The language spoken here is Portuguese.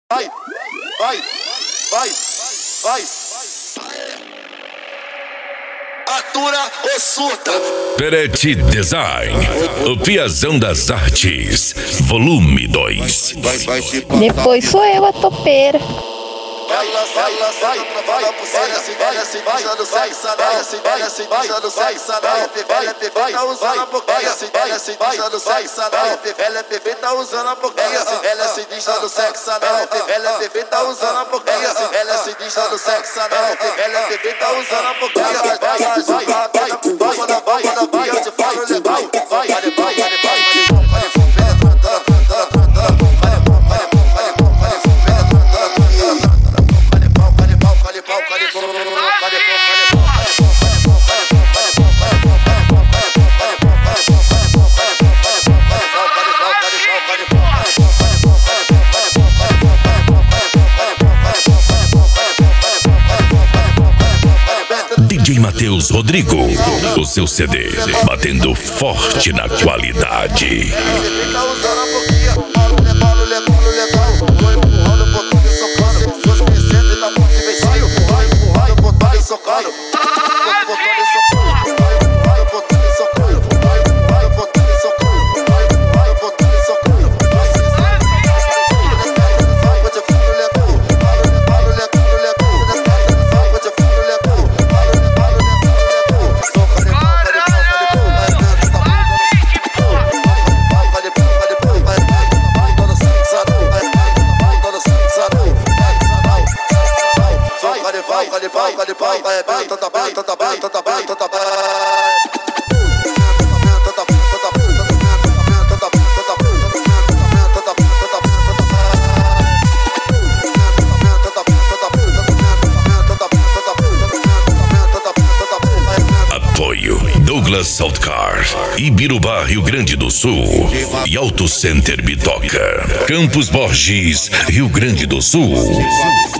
vai, vai, vai, vai. Atura ou surta. Peretti Design, o Piazão das Artes, volume 2. Depois sou eu a topeira. Vai, vai, desce, desce, do sexo anal, desce, do sexo anal, vai, tá usando a boquinha, desce, do sexo anal, ela tá usando a boquinha, ela se diz do sexo anal, ela tá usando a boquinha, ela se diz do sexo anal, ela tá usando a boquinha, vai, eu te falo legal, vai. DJ Matheus Rodrigo, o seu CD, batendo forte na qualidade. Apoio Douglas Saltcar, Ibirubá, Rio Grande do Sul, e Auto Center Bitoca, Campos Borges, Rio Grande do Sul.